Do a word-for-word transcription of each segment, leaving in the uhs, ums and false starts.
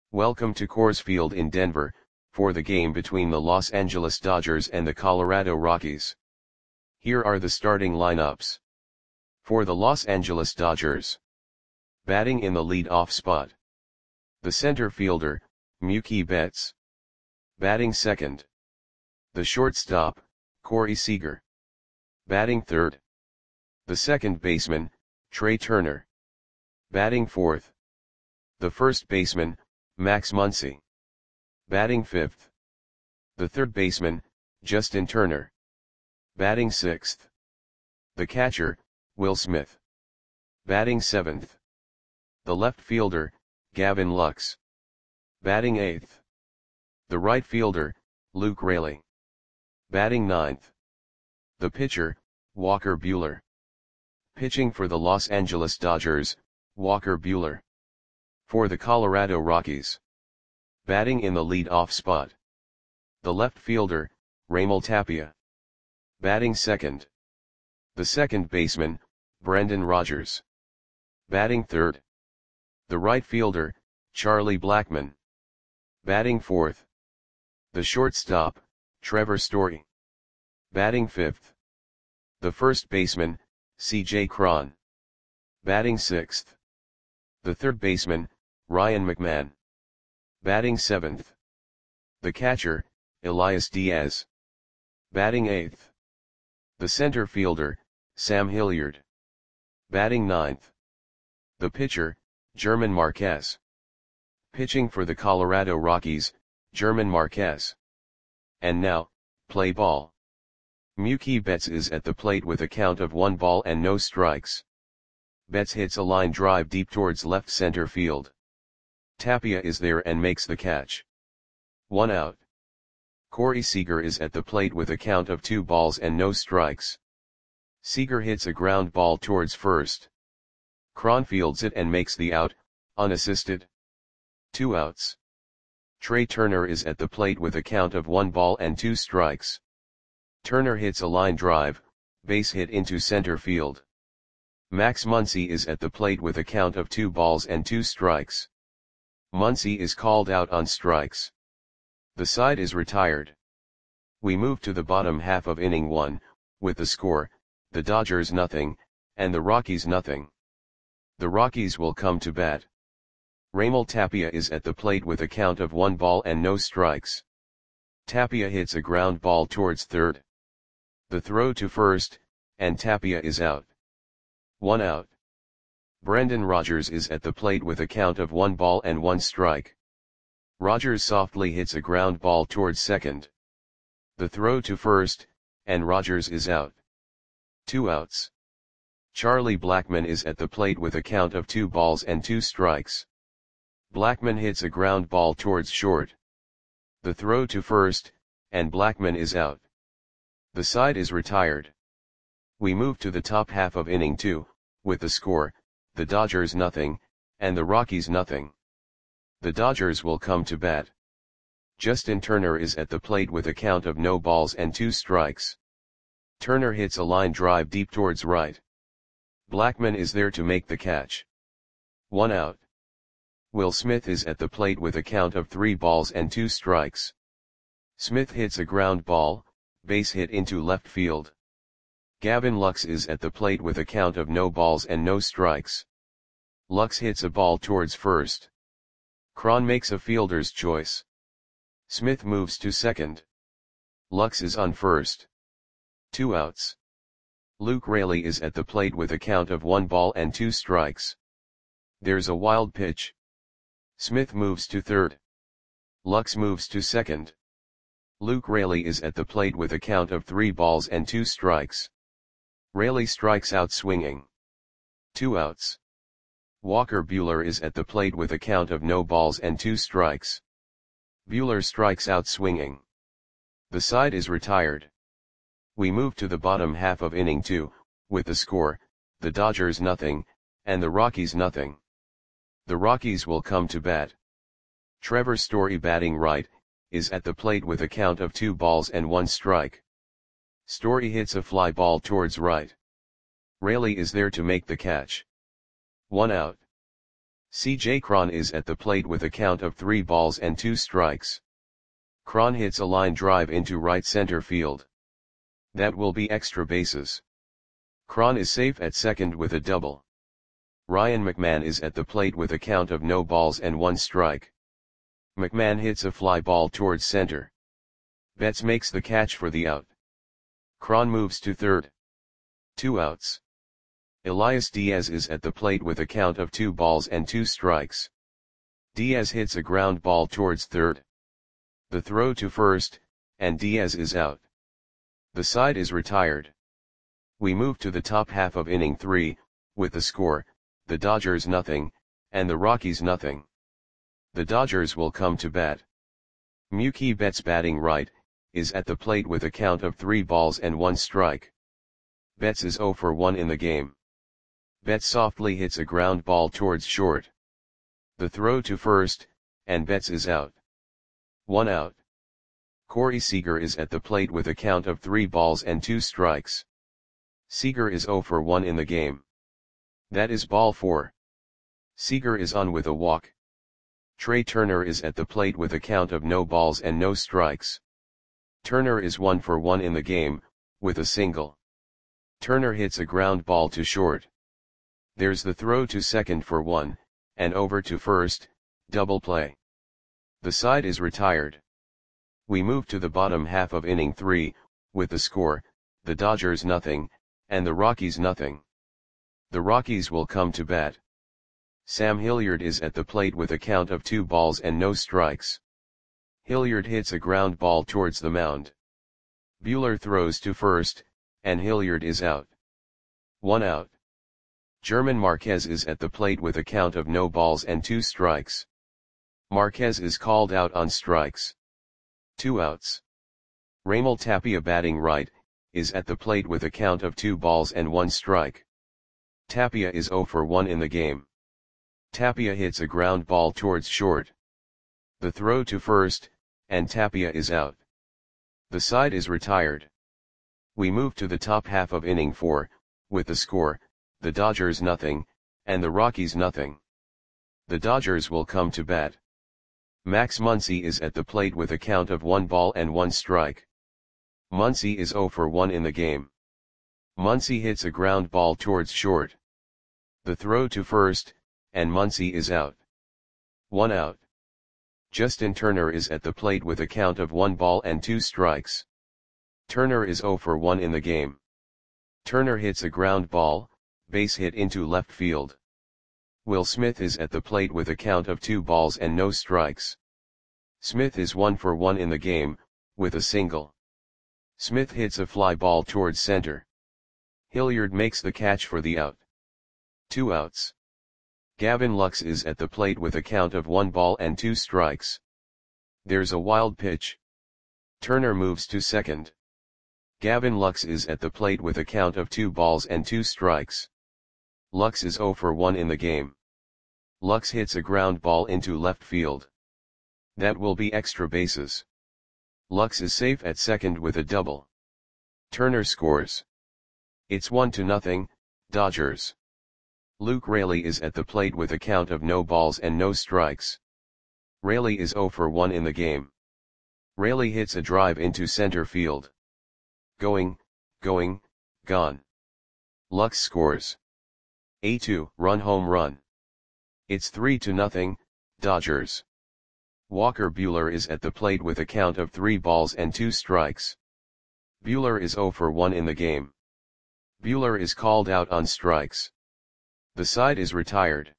Welcome to Coors Field in Denver, for the game between the Los Angeles Dodgers and the Colorado Rockies. Here are the starting lineups. For the Los Angeles Dodgers. Batting in the lead-off spot. The center fielder, Mookie Betts. Batting second. The shortstop, Corey Seager. Batting third. The second baseman, Trey Turner. Batting fourth. The first baseman, Max Muncy. Batting fifth. The third baseman, Justin Turner. Batting sixth. The catcher, Will Smith. Batting seventh. The left fielder, Gavin Lux. Batting eighth. The right fielder, Luke Raley. Batting ninth. The pitcher, Walker Buehler. Pitching for the Los Angeles Dodgers, Walker Buehler. For the Colorado Rockies. Batting in the lead-off spot. The left fielder, Raimel Tapia. Batting second. The second baseman, Brendan Rodgers. Batting third. The right fielder, Charlie Blackmon. Batting fourth. The shortstop, Trevor Story. Batting fifth. The first baseman, C J Cron. Batting sixth. The third baseman, Ryan McMahon. Batting seventh. The catcher, Elias Diaz. Batting eighth. The center fielder, Sam Hilliard. Batting ninth. The pitcher, German Marquez. Pitching for the Colorado Rockies, German Marquez. And now, play ball. Mookie Betts is at the plate with a count of one ball and no strikes. Betts hits a line drive deep towards left center field. Tapia is there and makes the catch. One out. Corey Seager is at the plate with a count of two balls and no strikes. Seager hits a ground ball towards first. Cron fields it and makes the out, unassisted. Two outs. Trey Turner is at the plate with a count of one ball and two strikes. Turner hits a line drive, base hit into center field. Max Muncy is at the plate with a count of two balls and two strikes. Muncy is called out on strikes. The side is retired. We move to the bottom half of inning one, with the score, the Dodgers nothing, and the Rockies nothing. The Rockies will come to bat. Raimel Tapia is at the plate with a count of one ball and no strikes. Tapia hits a ground ball towards third. The throw to first, and Tapia is out. One out. Brendan Rodgers is at the plate with a count of one ball and one strike. Rodgers softly hits a ground ball towards second. The throw to first, and Rodgers is out. Two outs. Charlie Blackmon is at the plate with a count of two balls and two strikes. Blackmon hits a ground ball towards short. The throw to first, and Blackmon is out. The side is retired. We move to the top half of inning two, with the score, the Dodgers nothing, and the Rockies nothing. The Dodgers will come to bat. Justin Turner is at the plate with a count of no balls and two strikes. Turner hits a line drive deep towards right. Blackmon is there to make the catch. One out. Will Smith is at the plate with a count of three balls and two strikes. Smith hits a ground ball, base hit into left field. Gavin Lux is at the plate with a count of no balls and no strikes. Lux hits a ball towards first. Cron makes a fielder's choice. Smith moves to second. Lux is on first. Two outs. Luke Raley is at the plate with a count of one ball and two strikes. There's a wild pitch. Smith moves to third. Lux moves to second. Luke Raley is at the plate with a count of three balls and two strikes. Raley strikes out swinging. Two outs. Walker Buehler is at the plate with a count of no balls and two strikes. Buehler strikes out swinging. The side is retired. We move to the bottom half of inning two, with the score, the Dodgers nothing, and the Rockies nothing. The Rockies will come to bat. Trevor Story batting right, is at the plate with a count of two balls and one strike. Story hits a fly ball towards right. Raley is there to make the catch. One out. C J Cron is at the plate with a count of three balls and two strikes. Cron hits a line drive into right center field. That will be extra bases. Cron is safe at second with a double. Ryan McMahon is at the plate with a count of no balls and one strike. McMahon hits a fly ball towards center. Betts makes the catch for the out. Cron moves to third. Two outs. Elias Diaz is at the plate with a count of two balls and two strikes. Diaz hits a ground ball towards third. The throw to first, and Diaz is out. The side is retired. We move to the top half of inning three, with the score, the Dodgers nothing, and the Rockies nothing. The Dodgers will come to bat. Mookie Betts batting right, is at the plate with a count of three balls and one strike. Betts is oh for one in the game. Betts softly hits a ground ball towards short. The throw to first, and Betts is out. One out. Corey Seager is at the plate with a count of three balls and two strikes. Seager is oh for one in the game. That is ball four. Seager is on with a walk. Trey Turner is at the plate with a count of no balls and no strikes. Turner is one for one in the game, with a single. Turner hits a ground ball to short. There's the throw to second for one, and over to first, double play. The side is retired. We move to the bottom half of inning three, with the score, the Dodgers nothing, and the Rockies nothing. The Rockies will come to bat. Sam Hilliard is at the plate with a count of two balls and no strikes. Hilliard hits a ground ball towards the mound. Buehler throws to first, and Hilliard is out. One out. German Marquez is at the plate with a count of no balls and two strikes. Marquez is called out on strikes. Two outs. Raimel Tapia batting right, is at the plate with a count of two balls and one strike. Tapia is oh for one in the game. Tapia hits a ground ball towards short. The throw to first, and Tapia is out. The side is retired. We move to the top half of inning four, with the score, the Dodgers nothing, and the Rockies nothing. The Dodgers will come to bat. Max Muncy is at the plate with a count of one ball and one strike. Muncy is oh for one in the game. Muncy hits a ground ball towards short. The throw to first, and Muncy is out. One out. Justin Turner is at the plate with a count of one ball and two strikes. Turner is oh for one in the game. Turner hits a ground ball, base hit into left field. Will Smith is at the plate with a count of two balls and no strikes. Smith is one for one in the game, with a single. Smith hits a fly ball towards center. Hilliard makes the catch for the out. Two outs. Gavin Lux is at the plate with a count of one ball and two strikes. There's a wild pitch. Turner moves to second. Gavin Lux is at the plate with a count of two balls and two strikes. Lux is oh for one in the game. Lux hits a ground ball into left field. That will be extra bases. Lux is safe at second with a double. Turner scores. It's one to nothing, Dodgers. Luke Raley is at the plate with a count of no balls and no strikes. Raley is oh for one in the game. Raley hits a drive into center field. Going, going, gone. Lux scores. A two-run home run. It's three to nothing, Dodgers. Walker Buehler is at the plate with a count of three balls and two strikes. Buehler is oh for one in the game. Buehler is called out on strikes. The side is retired.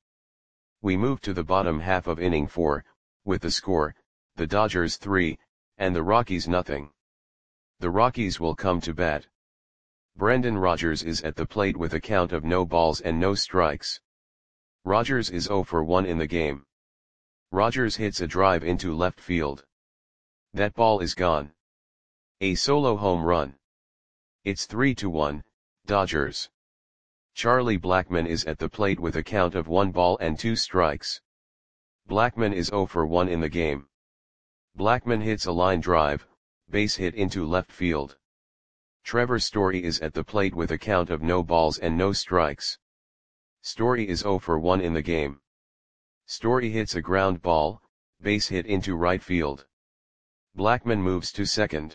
We move to the bottom half of inning four, with the score, the Dodgers three, and the Rockies nothing. The Rockies will come to bat. Brendan Rodgers is at the plate with a count of no balls and no strikes. Rodgers is oh for one in the game. Rodgers hits a drive into left field. That ball is gone. A solo home run. It's three to one, Dodgers. Charlie Blackmon is at the plate with a count of one ball and two strikes. Blackmon is oh for one in the game. Blackmon hits a line drive, base hit into left field. Trevor Story is at the plate with a count of no balls and no strikes. Story is oh for one in the game. Story hits a ground ball, base hit into right field. Blackmon moves to second.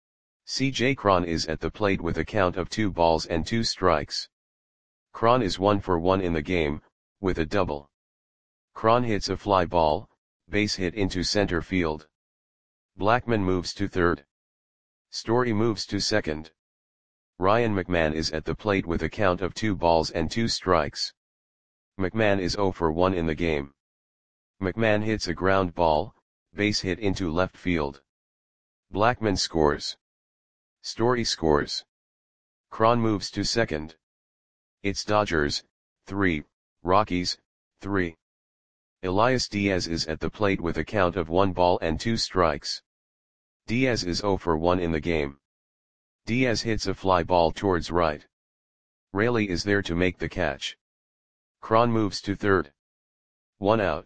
C J Cron is at the plate with a count of two balls and two strikes. Cron is one for one in the game, with a double. Cron hits a fly ball, base hit into center field. Blackmon moves to third. Story moves to second. Ryan McMahon is at the plate with a count of two balls and two strikes. McMahon is zero for one in the game. McMahon hits a ground ball, base hit into left field. Blackmon scores. Story scores. Cron moves to second. It's Dodgers, three, Rockies, three. Elias Diaz is at the plate with a count of one ball and two strikes. Diaz is zero for one in the game. Diaz hits a fly ball towards right. Raley is there to make the catch. Cron moves to third. One out.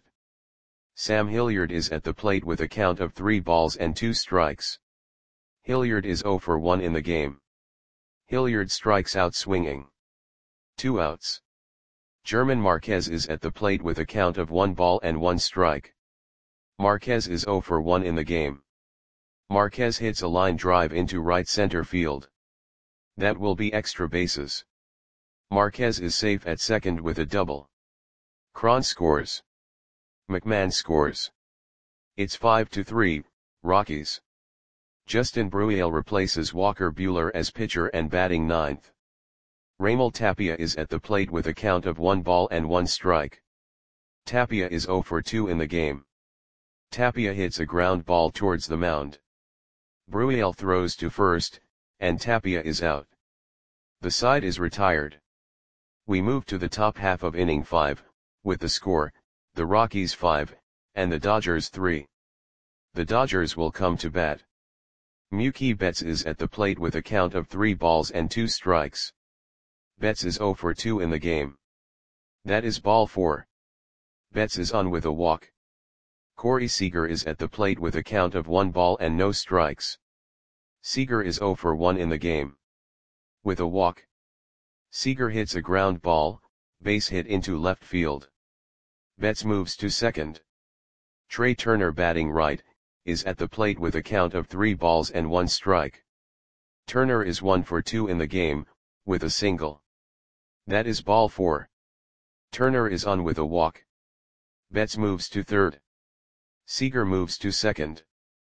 Sam Hilliard is at the plate with a count of three balls and two strikes. Hilliard is zero for one in the game. Hilliard strikes out swinging. Two outs. German Marquez is at the plate with a count of one ball and one strike. Marquez is zero for one in the game. Marquez hits a line drive into right center field. That will be extra bases. Marquez is safe at second with a double. Cron scores. McMahon scores. It's five to three, Rockies. Justin Bruihl replaces Walker Buehler as pitcher and batting ninth. Raimel Tapia is at the plate with a count of one ball and one strike. Tapia is zero for two in the game. Tapia hits a ground ball towards the mound. Bruihl throws to first, and Tapia is out. The side is retired. We move to the top half of inning five, with the score, the Rockies five, and the Dodgers three. The Dodgers will come to bat. Mookie Betts is at the plate with a count of three balls and two strikes. Betts is zero for two in the game. That is ball four. Betts is on with a walk. Corey Seager is at the plate with a count of one ball and no strikes. Seager is zero for one in the game. With a walk. Seager hits a ground ball, base hit into left field. Betts moves to second. Trey Turner, batting right, is at the plate with a count of three balls and one strike. Turner is one for two in the game, with a single. That is ball four. Turner is on with a walk. Betts moves to third. Seager moves to second.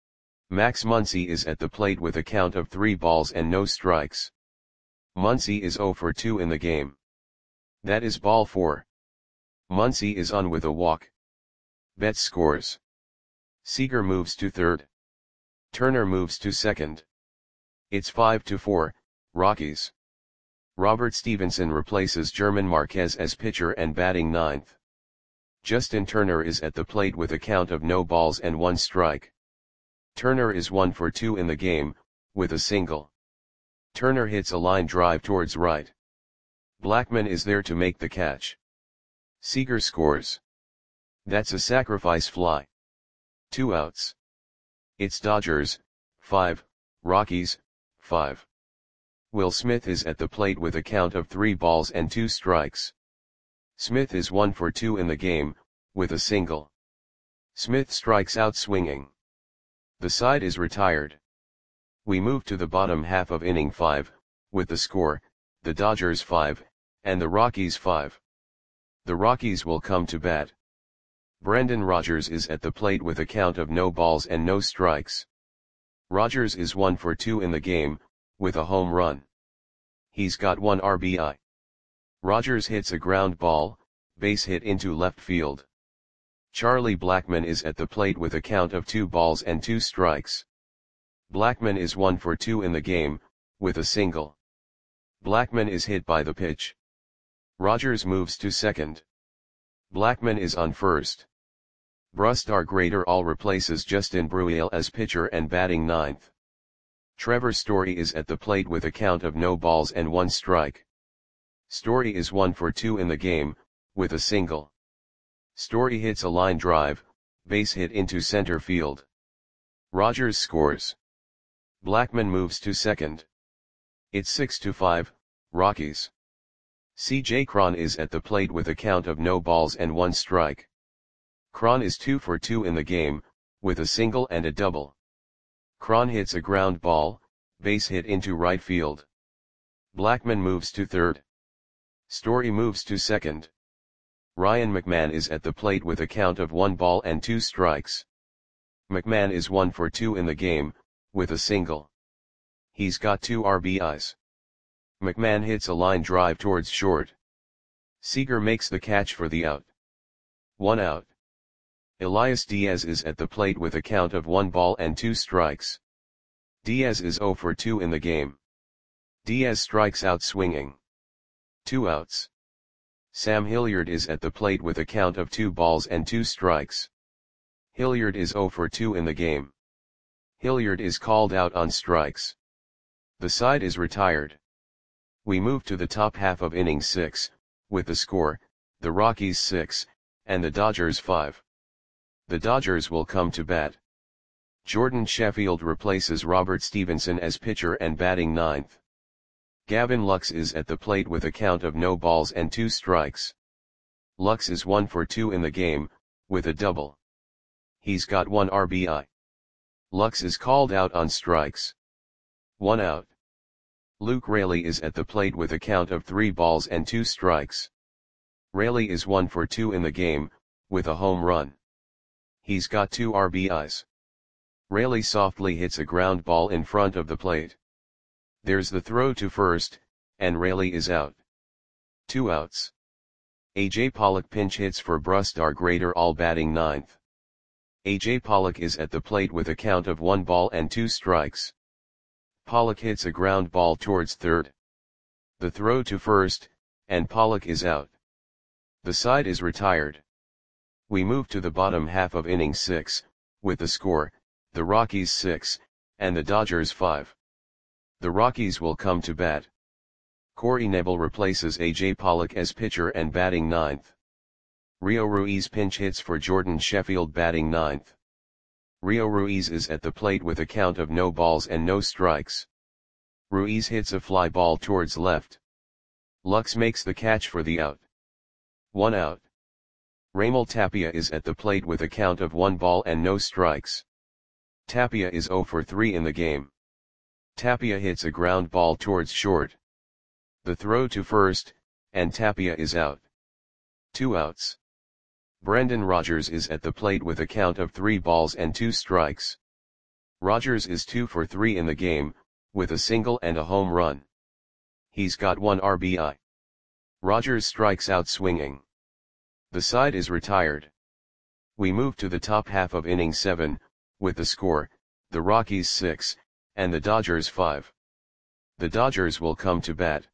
Max Muncy is at the plate with a count of three balls and no strikes. Muncy is zero for two in the game. That is ball four. Muncy is on with a walk. Betts scores. Seager moves to third. Turner moves to second. It's five to four, Rockies. Robert Stevenson replaces German Marquez as pitcher and batting ninth. Justin Turner is at the plate with a count of no balls and one strike. Turner is one for two in the game, with a single. Turner hits a line drive towards right. Blackmon is there to make the catch. Seager scores. That's a sacrifice fly. Two outs. It's Dodgers, five, Rockies, five. Will Smith is at the plate with a count of three balls and two strikes. Smith is one for two in the game, with a single. Smith strikes out swinging. The side is retired. We move to the bottom half of inning five, with the score, the Dodgers five, and the Rockies five. The Rockies will come to bat. Brendan Rodgers is at the plate with a count of no balls and no strikes. Rodgers is one for two in the game, with a home run. He's got one R B I. Rodgers hits a ground ball, base hit into left field. Charlie Blackmon is at the plate with a count of two balls and two strikes. Blackmon is one for two in the game, with a single. Blackmon is hit by the pitch. Rodgers moves to second. Blackmon is on first. Brusdar Graterol replaces Justin Bruihl as pitcher and batting ninth. Trevor Story is at the plate with a count of no balls and one strike. Story is one for two in the game, with a single. Story hits a line drive, base hit into center field. Rodgers scores. Blackmon moves to second. It's six to five, Rockies. C J Cron is at the plate with a count of no balls and one strike. Cron is two for two in the game, with a single and a double. Cron hits a ground ball, base hit into right field. Blackman moves to third. Story moves to second. Ryan McMahon is at the plate with a count of one ball and two strikes. McMahon is one for two in the game, with a single. He's got two R B Is. McMahon hits a line drive towards short. Seager makes the catch for the out. One out. Elias Diaz is at the plate with a count of one ball and two strikes. Diaz is zero for two in the game. Diaz strikes out swinging. Two outs. Sam Hilliard is at the plate with a count of two balls and two strikes. Hilliard is zero for two in the game. Hilliard is called out on strikes. The side is retired. We move to the top half of inning six, with the score, the Rockies six, and the Dodgers five. The Dodgers will come to bat. Jordan Sheffield replaces Robert Stevenson as pitcher and batting ninth. Gavin Lux is at the plate with a count of no balls and two strikes. Lux is one for two in the game, with a double. He's got one R B I. Lux is called out on strikes. One out. Luke Raley is at the plate with a count of three balls and two strikes. Raley is one for two in the game, with a home run. He's got two R B Is. Raley softly hits a ground ball in front of the plate. There's the throw to first, and Raley is out. Two outs. A J Pollock pinch hits for Brusdar Grater, all batting ninth. A J Pollock is at the plate with a count of one ball and two strikes. Pollock hits a ground ball towards third. The throw to first, and Pollock is out. The side is retired. We move to the bottom half of inning six, with the score, the Rockies six, and the Dodgers five. The Rockies will come to bat. Corey Knebel replaces A J Pollock as pitcher and batting ninth. Rio Ruiz pinch hits for Jordan Sheffield, batting ninth. Rio Ruiz is at the plate with a count of no balls and no strikes. Ruiz hits a fly ball towards left. Lux makes the catch for the out. One out. Raimel Tapia is at the plate with a count of one ball and no strikes. Tapia is zero for three in the game. Tapia hits a ground ball towards short. The throw to first, and Tapia is out. Two outs. Brendan Rodgers is at the plate with a count of three balls and two strikes. Rodgers is two for three in the game, with a single and a home run. He's got one R B I. Rodgers strikes out swinging. The side is retired. We move to the top half of inning seven, with the score, the Rockies six, and the Dodgers five. The Dodgers will come to bat.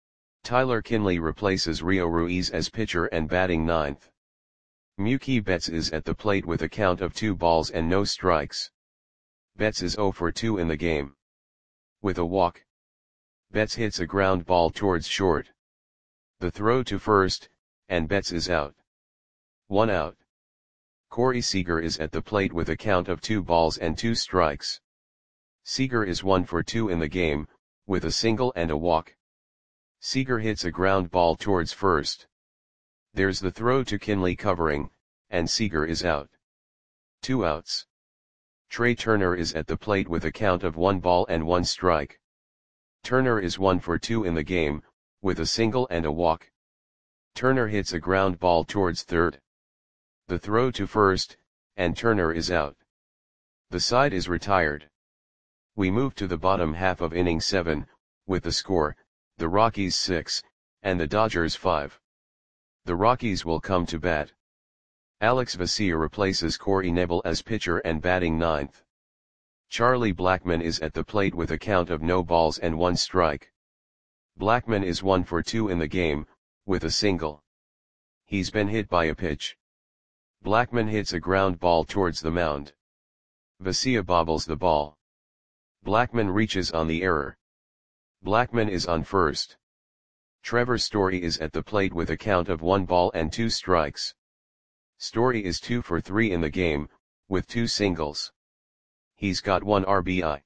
Tyler Kinley replaces Rio Ruiz as pitcher and batting ninth. Mookie Betts is at the plate with a count of two balls and no strikes. Betts is zero for two in the game. With a walk. Betts hits a ground ball towards short. The throw to first, and Betts is out. One out. Corey Seager is at the plate with a count of two balls and two strikes. Seager is one for two in the game, with a single and a walk. Seager hits a ground ball towards first. There's the throw to Kinley covering, and Seager is out. Two outs. Trey Turner is at the plate with a count of one ball and one strike. Turner is one for two in the game, with a single and a walk. Turner hits a ground ball towards third. The throw to first, and Turner is out. The side is retired. We move to the bottom half of inning seven, with the score, the Rockies six, and the Dodgers five. The Rockies will come to bat. Alex Vesia replaces Corey Knebel as pitcher and batting ninth. Charlie Blackmon is at the plate with a count of no balls and one strike. Blackmon is one for two in the game, with a single. He's been hit by a pitch. Blackmon hits a ground ball towards the mound. Vesia bobbles the ball. Blackmon reaches on the error. Blackmon is on first. Trevor Story is at the plate with a count of one ball and two strikes. Story is two for three in the game, with two singles. He's got one R B I.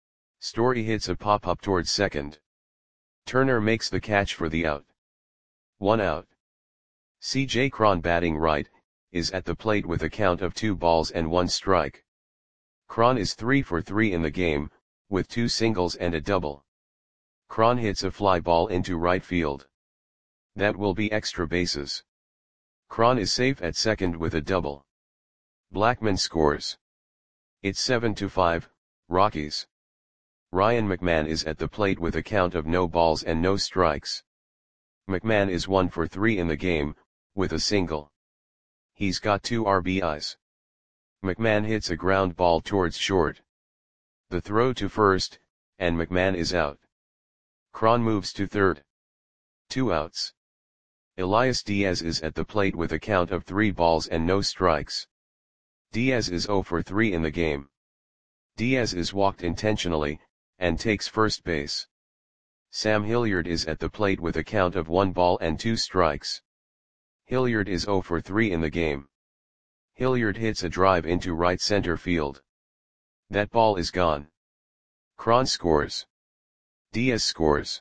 Story hits a pop-up towards second. Turner makes the catch for the out. One out. C J Cron, batting right, is at the plate with a count of two balls and one strike. Cron is three for three in the game, with two singles and a double. Cron hits a fly ball into right field. That will be extra bases. Cron is safe at second with a double. Blackman scores. It's seven to five, Rockies. Ryan McMahon is at the plate with a count of no balls and no strikes. McMahon is one for three in the game, with a single. He's got two R B Is. McMahon hits a ground ball towards short. The throw to first, and McMahon is out. Cron moves to third. Two outs. Elias Diaz is at the plate with a count of three balls and no strikes. Diaz is zero for three in the game. Diaz is walked intentionally, and takes first base. Sam Hilliard is at the plate with a count of one ball and two strikes. Hilliard is zero for three in the game. Hilliard hits a drive into right center field. That ball is gone. Cron scores. Diaz scores.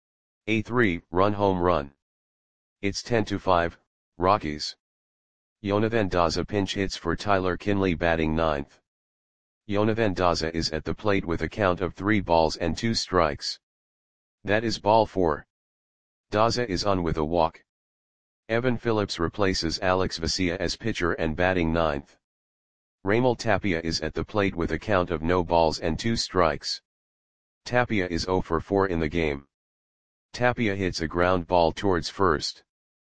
A three-run home run. It's ten to five, Rockies. Jonathan Daza pinch hits for Tyler Kinley batting ninth. Jonathan Daza is at the plate with a count of three balls and two strikes. That is ball four. Daza is on with a walk. Evan Phillips replaces Alex Vesia as pitcher and batting ninth. Raimel Tapia is at the plate with a count of no balls and two strikes. Tapia is zero for four in the game. Tapia hits a ground ball towards first.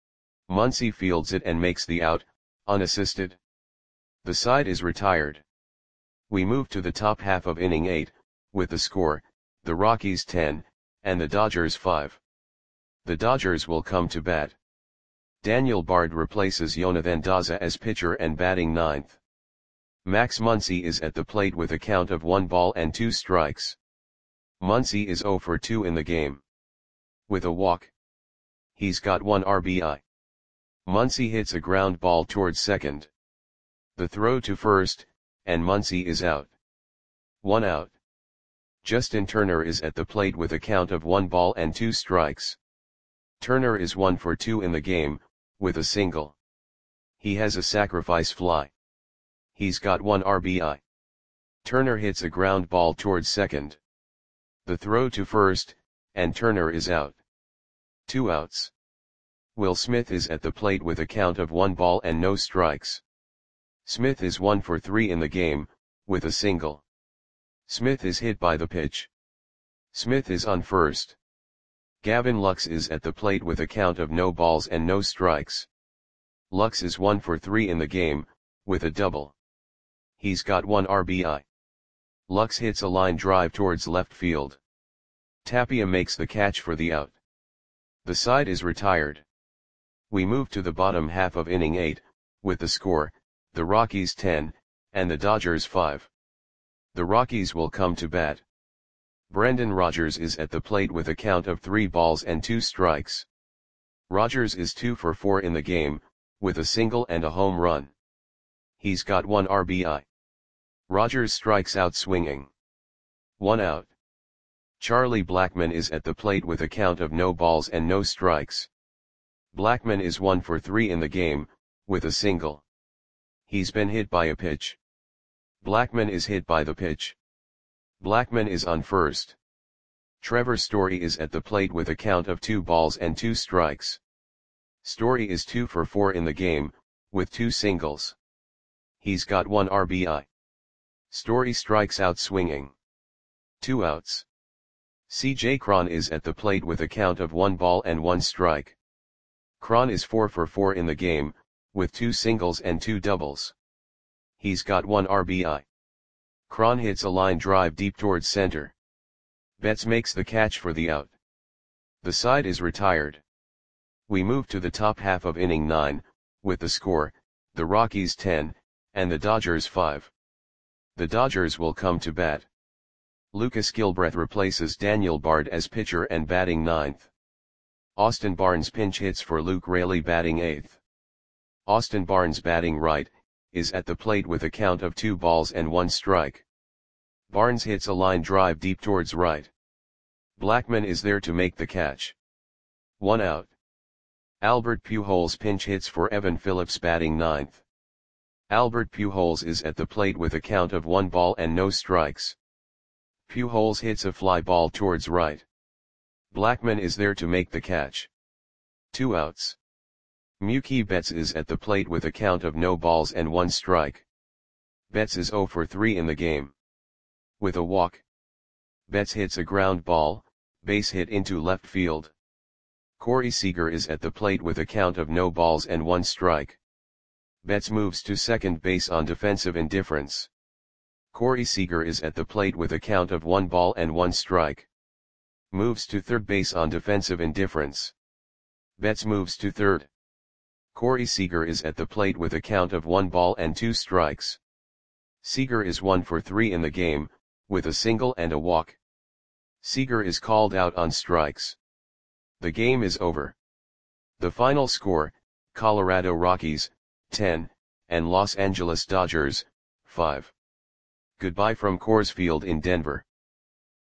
Muncy fields it and makes the out, unassisted. The side is retired. We move to the top half of inning eight, with the score, the Rockies ten, and the Dodgers five. The Dodgers will come to bat. Daniel Bard replaces Jonathan Daza as pitcher and batting ninth. Max Muncy is at the plate with a count of one ball and two strikes. Muncy is zero for two in the game. With a walk. He's got one R B I. Muncy hits a ground ball towards second. The throw to first, and Muncy is out. One out. Justin Turner is at the plate with a count of one ball and two strikes. Turner is one for two in the game, with a single. He has a sacrifice fly. He's got one R B I. Turner hits a ground ball towards second. The throw to first, and Turner is out. Two outs. Will Smith is at the plate with a count of one ball and no strikes. Smith is one for three in the game, with a single. Smith is hit by the pitch. Smith is on first. Gavin Lux is at the plate with a count of no balls and no strikes. Lux is one for three in the game, with a double. He's got one R B I. Lux hits a line drive towards left field. Tapia makes the catch for the out. The side is retired. We move to the bottom half of inning eight, with the score, the Rockies ten, and the Dodgers five. The Rockies will come to bat. Brendan Rodgers is at the plate with a count of three balls and two strikes. Rodgers is two for four in the game, with a single and a home run. He's got one R B I. Rodgers strikes out swinging. One out. Charlie Blackmon is at the plate with a count of no balls and no strikes. Blackmon is one for three in the game, with a single. He's been hit by a pitch. Blackmon is hit by the pitch. Blackmon is on first. Trevor Story is at the plate with a count of two balls and two strikes. Story is two for four in the game, with two singles. He's got one R B I. Story strikes out swinging. Two outs. C J Cron is at the plate with a count of one ball and one strike. Cron is four for four in the game, with two singles and two doubles. He's got one R B I. Cron hits a line drive deep towards center. Betts makes the catch for the out. The side is retired. We move to the top half of inning nine, with the score, the Rockies ten, and the Dodgers five. The Dodgers will come to bat. Lucas Gilbreth replaces Daniel Bard as pitcher and batting ninth. Austin Barnes pinch hits for Luke Raley batting eighth. Austin Barnes batting right, is at the plate with a count of two balls and one strike. Barnes hits a line drive deep towards right. Blackmon is there to make the catch. One out. Albert Pujols pinch hits for Evan Phillips batting ninth. Albert Pujols is at the plate with a count of one ball and no strikes. Pujols hits a fly ball towards right. Blackmon is there to make the catch. Two outs. Mookie Betts is at the plate with a count of no balls and one strike. Betts is zero for three in the game. With a walk. Betts hits a ground ball, base hit into left field. Corey Seager is at the plate with a count of no balls and one strike. Betts moves to second base on defensive indifference. Corey Seager is at the plate with a count of one ball and one strike. Moves to third base on defensive indifference. Betts moves to third. Corey Seager is at the plate with a count of one ball and two strikes. Seager is one for three in the game, with a single and a walk. Seager is called out on strikes. The game is over. The final score, Colorado Rockies, ten, and Los Angeles Dodgers, five. Goodbye from Coors Field in Denver.